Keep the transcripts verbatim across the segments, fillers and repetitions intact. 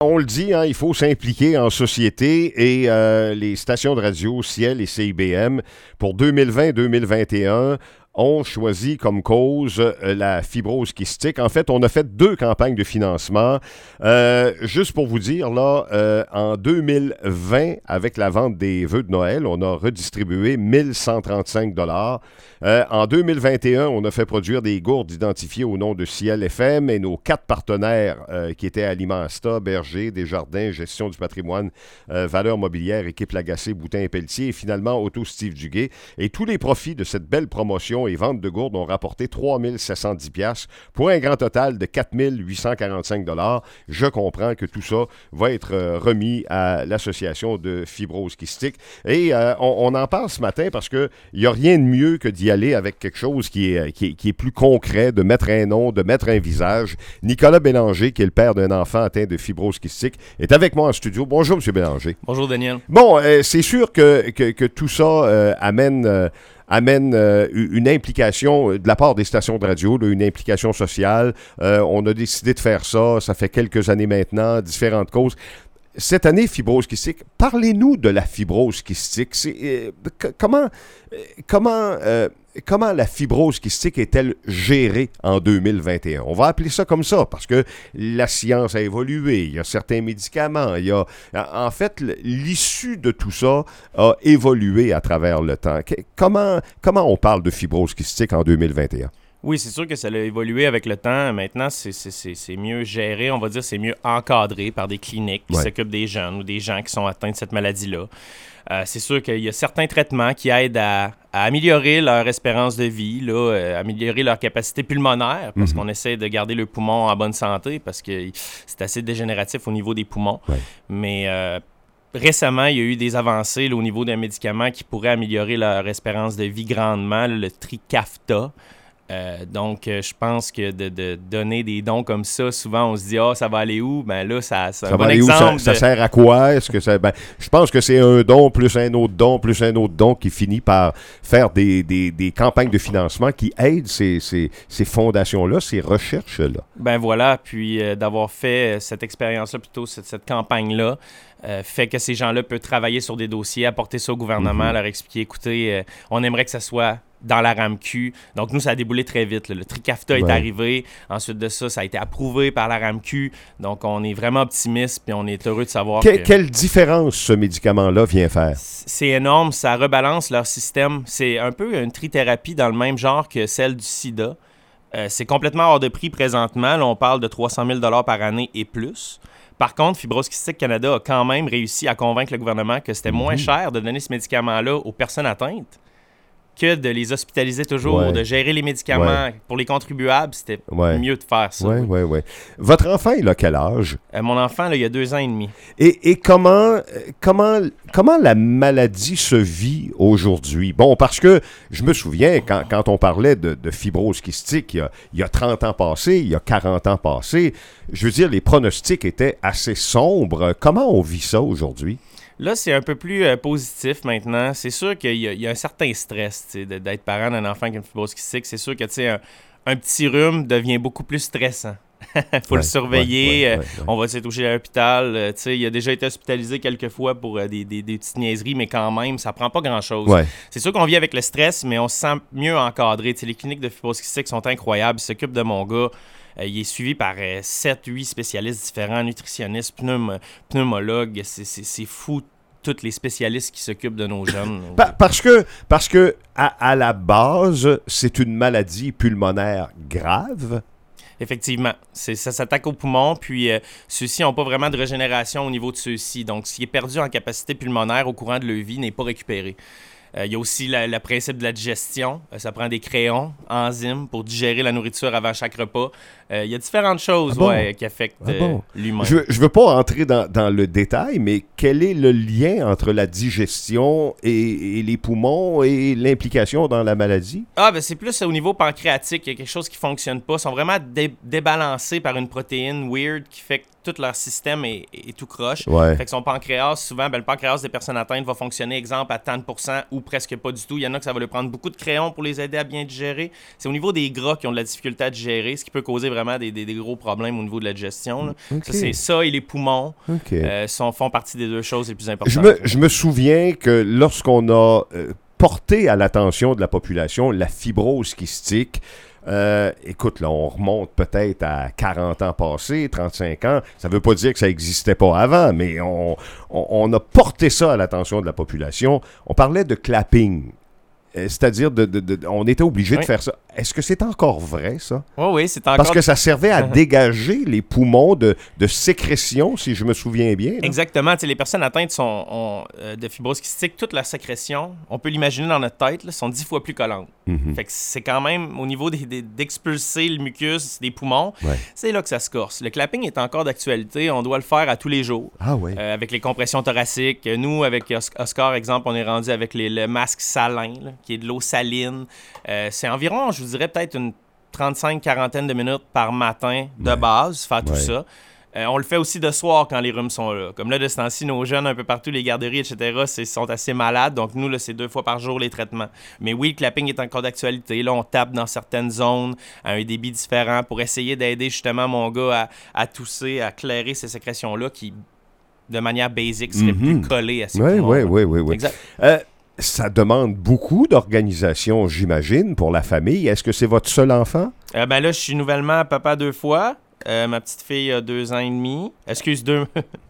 On le dit, hein, il faut s'impliquer en société et euh, les stations de radio Ciel et C I B M pour deux mille vingt deux mille vingt et un ont choisi comme cause euh, la fibrose kystique. En fait, on a fait deux campagnes de financement. Euh, juste pour vous dire, là, euh, en deux mille vingt, avec la vente des vœux de Noël, on a redistribué mille cent trente-cinq dollars. Euh, en deux mille vingt et un, on a fait produire des gourdes identifiées au nom de Ciel F M et nos quatre partenaires euh, qui étaient Alimasta, Berger, Desjardins, Gestion du patrimoine, euh, Valeurs mobilières, Équipe Lagacé, Boutin et Pelletier et finalement Auto Steve Duguay. Et tous les profits de cette belle promotion et vente de gourdes ont rapporté trois mille sept cent dix dollars pour un grand total de quatre mille huit cent quarante-cinq dollars. Je comprends que tout ça va être euh, remis à l'association de fibrose kystique. Et euh, on, on en parle ce matin parce qu'il n'y a rien de mieux que d'y aller avec quelque chose qui est, qui, est, qui est plus concret, de mettre un nom, de mettre un visage. Nicolas Bélanger, qui est le père d'un enfant atteint de fibrose kystique, est avec moi en studio. Bonjour, M. Bélanger. Bonjour, Daniel. Bon, euh, c'est sûr que, que, que tout ça euh, amène... Euh, amène euh, une implication de la part des stations de radio, là, une implication sociale. Euh, on a décidé de faire ça, ça fait quelques années maintenant, différentes causes. Cette année, fibrose kystique, parlez-nous de la fibrose kystique. C'est, euh, c- comment euh, comment, euh, comment la fibrose kystique est-elle gérée en deux mille vingt et un? On va appeler ça comme ça parce que la science a évolué, il y a certains médicaments, il y a... En fait, l'issue de tout ça a évolué à travers le temps. Que- Comment, comment on parle de fibrose kystique en deux mille vingt et un? Oui, c'est sûr que ça a évolué avec le temps. Maintenant, c'est, c'est, c'est, c'est mieux géré, on va dire, c'est mieux encadré par des cliniques qui Ouais. s'occupent des jeunes ou des gens qui sont atteints de cette maladie-là. Euh, c'est sûr qu'il y a certains traitements qui aident à, à améliorer leur espérance de vie, là, euh, améliorer leur capacité pulmonaire, parce Mhm. qu'on essaie de garder le poumon en bonne santé, parce que c'est assez dégénératif au niveau des poumons. Ouais. Mais... Euh, Récemment, il y a eu des avancées là, au niveau d'un médicament qui pourrait améliorer leur espérance de vie grandement, là, le Trikafta. Euh, donc, euh, je pense que de, de donner des dons comme ça, souvent on se dit « Ah, ça va aller où? » Ben là, ça, c'est un Ça bon va aller où? exemple. Ça, ça de- sert à quoi? Est-ce que ça, ben, je pense que c'est un don plus un autre don plus un autre don qui finit par faire des, des, des campagnes de financement qui aident ces, ces, ces fondations-là, ces recherches-là. Ben voilà, puis euh, d'avoir fait euh, cette expérience-là, plutôt cette, cette campagne-là, euh, fait que ces gens-là peuvent travailler sur des dossiers, apporter ça au gouvernement, Mhm. leur expliquer, écoutez, euh, on aimerait que ça soit dans la RAMQ. Donc nous, ça a déboulé très vite, là. Le Trikafta est Ouais. arrivé. Ensuite de ça, ça a été approuvé par la RAMQ. Donc on est vraiment optimiste, puis on est heureux de savoir Que- que... Quelle différence ce médicament-là vient faire? C'est énorme, ça rebalance leur système. C'est un peu une trithérapie dans le même genre que celle du sida. Euh, c'est complètement hors de prix présentement. Là, on parle de trois cent mille dollars par année et plus. Par contre, Fibrose Kystique Canada a quand même réussi à convaincre le gouvernement que c'était moins Mhm. cher de donner ce médicament-là aux personnes atteintes que de les hospitaliser toujours, Ouais. de gérer les médicaments. Ouais. Pour les contribuables, c'était Ouais. mieux de faire ça. Oui, oui. oui, oui. Votre enfant, il a quel âge? Euh, mon enfant, là, il y a deux ans et demi. Et, et comment, euh, comment, comment la maladie se vit aujourd'hui? Bon, parce que je me souviens, quand, quand on parlait de, de fibrose kystique, il y, a, il y a trente ans passés, il y a quarante ans passés, je veux dire, les pronostics étaient assez sombres. Comment on vit ça aujourd'hui? Là, c'est un peu plus euh, positif maintenant. C'est sûr qu'il y a, il y a un certain stress tu sais, de- d'être parent d'un enfant qui a une fibrose kystique. C'est sûr que tu sais, un, un petit rhume devient beaucoup plus stressant. faut Ouais, le surveiller. ouais, ouais, euh, ouais, ouais. On va se toucher à l'hôpital. euh, tu sais, il a déjà été hospitalisé quelques fois pour euh, des, des- des petites niaiseries, mais quand même, ça prend pas grand-chose. Ouais. C'est sûr qu'on vit avec le stress, mais on se sent mieux encadré. Tu sais, les cliniques de fibrose kystique sont incroyables. Ils s'occupent de mon gars. Euh, il est suivi par euh, sept huit spécialistes différents, nutritionnistes, pneum- pneumologues. C'est, c'est, c'est fou, tous les spécialistes qui s'occupent de nos jeunes. Pa- parce que, parce que à, à la base, c'est une maladie pulmonaire grave. Effectivement, c'est, ça s'attaque aux poumons, puis euh, ceux-ci n'ont pas vraiment de régénération au niveau de ceux-ci. Donc, ce qui est perdu en capacité pulmonaire au courant de leur vie n'est pas récupéré. Euh, Il y a aussi la- le principe de la digestion. Euh, ça prend des crayons, enzymes pour digérer la nourriture avant chaque repas. Euh, Il y a différentes choses Ah bon? ouais, qui affectent Ah bon? euh, l'humain. Je ne veux pas entrer dans, dans le détail, mais quel est le lien entre la digestion et, et les poumons et l'implication dans la maladie? Ah, ben c'est plus au niveau pancréatique. Il y a quelque chose qui ne fonctionne pas. Ils sont vraiment dé- débalancés par une protéine weird qui fait que tout leur système est, est tout croche. Ouais. Fait que son pancréas, souvent, ben, le pancréas des personnes atteintes va fonctionner, exemple, à trente pour cent ou presque pas du tout. Il y en a que ça va leur prendre beaucoup de crayons pour les aider à bien digérer. C'est au niveau des gras qui ont de la difficulté à digérer, ce qui peut causer vraiment vraiment des, des, des gros problèmes au niveau de la digestion. Là. Okay. Ça, c'est ça et les poumons okay. euh, sont, font partie des deux choses les plus importantes. Je me, je me souviens que lorsqu'on a euh, porté à l'attention de la population la fibrose kystique, Euh, écoute, là, on remonte peut-être à quarante ans passés, trente-cinq ans. Ça ne veut pas dire que ça n'existait pas avant, mais on, on, on a porté ça à l'attention de la population. On parlait de clapping. C'est-à-dire, de, de, de, on était obligé oui. de faire ça. Est-ce que c'est encore vrai, ça? Oui, oui, c'est encore... Parce que ça servait à dégager les poumons de, de sécrétion, si je me souviens bien. Là. Exactement. T'sais, les personnes atteintes sont, ont, euh, de fibrose kystique, toute la sécrétion, on peut l'imaginer dans notre tête, là, sont dix fois plus collantes. Mm-hmm. Fait que c'est quand même, au niveau des, des, d'expulser le mucus des poumons, ouais. c'est là que ça se corse. Le clapping est encore d'actualité. On doit le faire à tous les jours. Ah oui. Euh, avec les compressions thoraciques. Nous, avec Oscar, exemple, on est rendu avec les, le masque salin, là, qui est de l'eau saline. Euh, c'est environ, je vous dirais, peut-être une trente-cinq quarantaine de minutes par matin de ouais. base, faire tout ouais. ça. Euh, on le fait aussi de soir quand les rhumes sont là. Comme là, de ce temps-ci, nos jeunes, un peu partout, les garderies, et cetera, c'est, sont assez malades. Donc, nous, là, c'est deux fois par jour les traitements. Mais oui, le clapping est encore d'actualité. Là, on tape dans certaines zones à un débit différent pour essayer d'aider justement mon gars à, à tousser, à clairer ces sécrétions-là qui, de manière basique, seraient mm-hmm. plus collées à ces oui, poumons. Oui, oui, oui, oui. Exact. Euh, Ça demande beaucoup d'organisation, j'imagine, pour la famille. Est-ce que c'est votre seul enfant? Euh, ben là, je suis nouvellement papa deux fois. Euh, ma petite fille a deux ans et demi. Excuse, deux...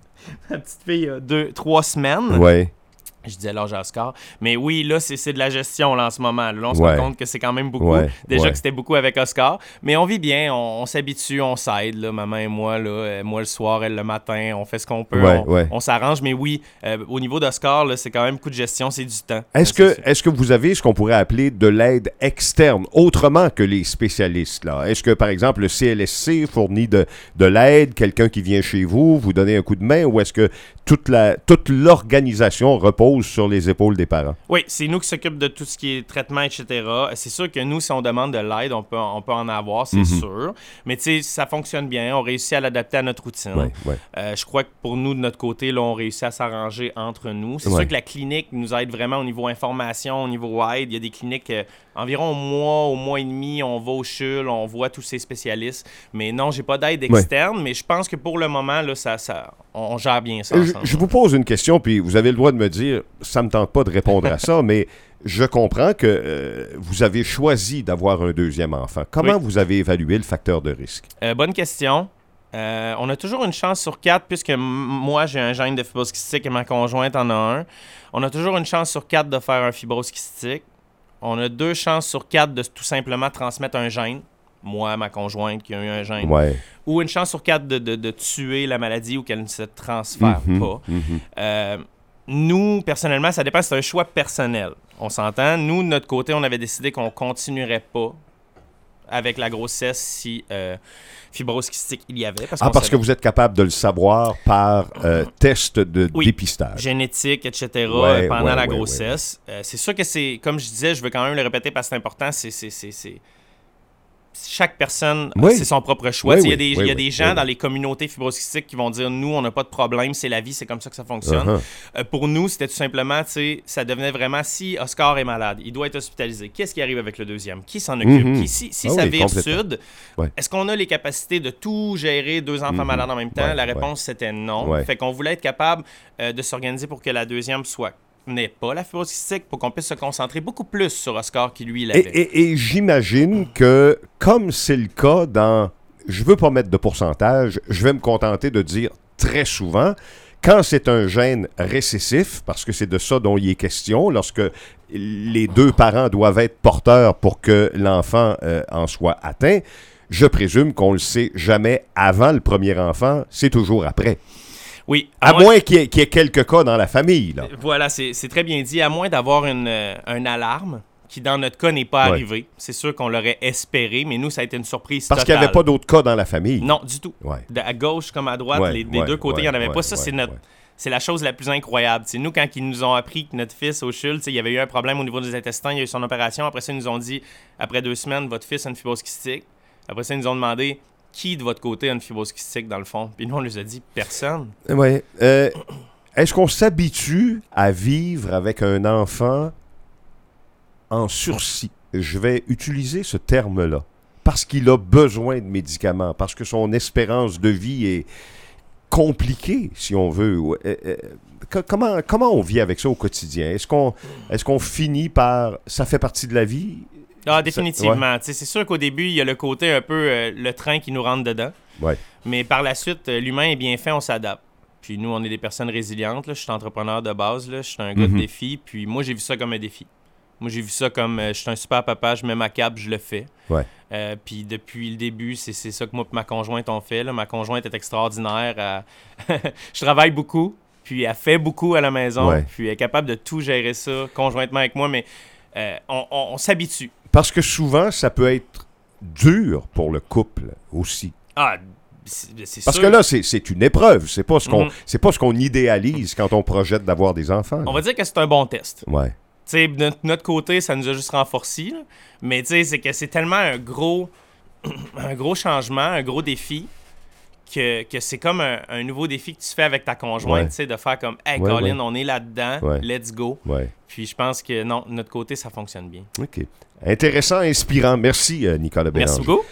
ma petite fille a deux, trois semaines. Oui. Je disais l'âge à Oscar. Mais oui, là, c'est, c'est de la gestion là, en ce moment. Là, on se ouais. rend compte que c'est quand même beaucoup. Ouais. Déjà ouais. que c'était beaucoup avec Oscar. Mais on vit bien, on, on s'habitue, on s'aide, là, maman et moi. Là, moi le soir, elle le matin, on fait ce qu'on peut. Ouais, on, ouais. on s'arrange. Mais oui, euh, au niveau d'Oscar, là, c'est quand même beaucoup de gestion, c'est du temps. Est-ce que, est-ce que vous avez ce qu'on pourrait appeler de l'aide externe, autrement que les spécialistes? Là? Est-ce que, par exemple, le C L S C fournit de, de l'aide, quelqu'un qui vient chez vous, vous donnez un coup de main, ou est-ce que toute, la, toute l'organisation repose sur les épaules des parents? Oui, c'est nous qui s'occupent de tout ce qui est traitement, et cetera. C'est sûr que nous, si on demande de l'aide, on peut, on peut en avoir, c'est mm-hmm. sûr. Mais tu sais, ça fonctionne bien. On réussit à l'adapter à notre routine. Ouais, ouais. Euh, je crois que pour nous, de notre côté, là, on réussit à s'arranger entre nous. C'est ouais. sûr que la clinique nous aide vraiment au niveau information, au niveau aide. Il y a des cliniques, euh, environ un mois, au mois et demi, on va au C H U L, on voit tous ces spécialistes. Mais non, j'ai pas d'aide externe. Ouais. Mais je pense que pour le moment, là, ça, ça, on, on gère bien ça. Je, je vous pose une question, puis vous avez le droit de me dire, ça me tente pas de répondre à ça, mais je comprends que euh, vous avez choisi d'avoir un deuxième enfant. Comment oui. vous avez évalué le facteur de risque? Euh, bonne question. Euh, on a toujours une chance sur quatre, puisque m- moi, j'ai un gène de fibrose kystique et ma conjointe en a un. On a toujours une chance sur quatre de faire un fibrose kystique. On a deux chances sur quatre de tout simplement transmettre un gène. Moi, ma conjointe qui a eu un gène. Ouais. Ou une chance sur quatre de, de, de tuer la maladie ou qu'elle ne se transfère mm-hmm, pas. Mm-hmm. Euh, nous, personnellement, ça dépend, c'est un choix personnel. On s'entend. Nous, de notre côté, on avait décidé qu'on ne continuerait pas avec la grossesse si euh, fibrose kystique il y avait. Parce ah, parce savait... que vous êtes capable de le savoir par euh, test de oui, dépistage. Génétique, et cetera, ouais, pendant ouais, la ouais, grossesse. Ouais, ouais. Euh, c'est sûr que c'est, comme je disais, je veux quand même le répéter parce que c'est important, c'est... c'est, c'est, c'est... chaque personne, oui. c'est son propre choix. Oui, il y a oui, des, oui, il y a oui, des gens oui. dans les communautés fibroskystiques qui vont dire « Nous, on n'a pas de problème, c'est la vie, c'est comme ça que ça fonctionne. Uh-huh. » euh, Pour nous, c'était tout simplement, tu sais, ça devenait vraiment, si Oscar est malade, il doit être hospitalisé. Qu'est-ce qui arrive avec le deuxième? Qui s'en occupe? Mm-hmm. Qui, si si ah ça oui, vire sud, ouais. est-ce qu'on a les capacités de tout gérer, deux enfants mm-hmm. malades en même temps? Ouais, la réponse, ouais. c'était non. Ouais. Fait qu'on voulait être capable euh, de s'organiser pour que la deuxième soit... n'est pas la fibrose kystique pour qu'on puisse se concentrer beaucoup plus sur Oscar qui, lui, l'avait. Et, et, et j'imagine que, comme c'est le cas dans... Je veux pas mettre de pourcentage, je vais me contenter de dire très souvent, quand c'est un gène récessif, parce que c'est de ça dont il est question, lorsque les deux parents doivent être porteurs pour que l'enfant euh, en soit atteint, je présume qu'on le sait jamais avant le premier enfant, c'est toujours après. Oui. À, à moins, moins qu'il, y ait, qu'il y ait quelques cas dans la famille. Là. Voilà, c'est, c'est très bien dit. À moins d'avoir une, euh, une alarme qui, dans notre cas, n'est pas ouais. arrivée. C'est sûr qu'on l'aurait espéré, mais nous, ça a été une surprise Parce totale. qu'il n'y avait pas d'autres cas dans la famille. Non, du tout. Ouais. De, à gauche comme à droite, ouais, les, des ouais, deux côtés, il ouais, n'y en avait ouais, pas. Ça, ouais, c'est notre... Ouais. C'est la chose la plus incroyable. T'sais, nous, quand ils nous ont appris que notre fils au C H U L, il y avait eu un problème au niveau des intestins, il y a eu son opération. Après ça, ils nous ont dit, après deux semaines, votre fils a une fibrose kystique. Après ça, ils nous ont demandé, qui de votre côté a une fibrose kystique dans le fond? Puis nous, on leur a dit, personne. Oui. Euh, est-ce qu'on s'habitue à vivre avec un enfant en sursis? Je vais utiliser ce terme-là. parce qu'il a besoin de médicaments, parce que son espérance de vie est compliquée, si on veut. Euh, euh, comment, comment on vit avec ça au quotidien? Est-ce qu'on, est-ce qu'on finit par... Ça fait partie de la vie? Ah, définitivement. Ouais. C'est sûr qu'au début, il y a le côté un peu euh, le train qui nous rentre dedans. Ouais. Mais par la suite, euh, l'humain est bien fait, on s'adapte. Puis nous, on est des personnes résilientes. Là. Je suis entrepreneur de base. Là. Je suis un gars Mm-hmm. de défi. Puis moi, j'ai vu ça comme un défi. Moi, j'ai vu ça comme euh, je suis un super papa, je mets ma cape, je le fais. Ouais. Euh, puis depuis le début, c'est, c'est ça que moi et ma conjointe on fait. Là. Ma conjointe est extraordinaire. Elle... je travaille beaucoup, puis elle fait beaucoup à la maison. Ouais. Puis elle est capable de tout gérer ça conjointement avec moi, mais euh, on, on, on s'habitue. Parce que souvent, ça peut être dur pour le couple aussi. Ah, c'est, c'est Parce sûr. que là, c'est, c'est une épreuve. C'est pas ce qu'on, Mm-hmm. c'est pas ce qu'on idéalise quand on projette d'avoir des enfants. Là. On va dire que c'est un bon test. Ouais. Tu sais, de notre, notre côté, ça nous a juste renforcés. Là. Mais tu sais, c'est que c'est tellement un gros, un gros changement, un gros défi, que, que c'est comme un, un nouveau défi que tu fais avec ta conjointe, Ouais. tu sais, de faire comme « Hey, Ouais, Colin, ouais. on est là-dedans, Ouais. let's go. Ouais. » Puis je pense que non, de notre côté, ça fonctionne bien. OK. Intéressant, inspirant. Merci, euh, Nicolas Bélanger. Merci beaucoup.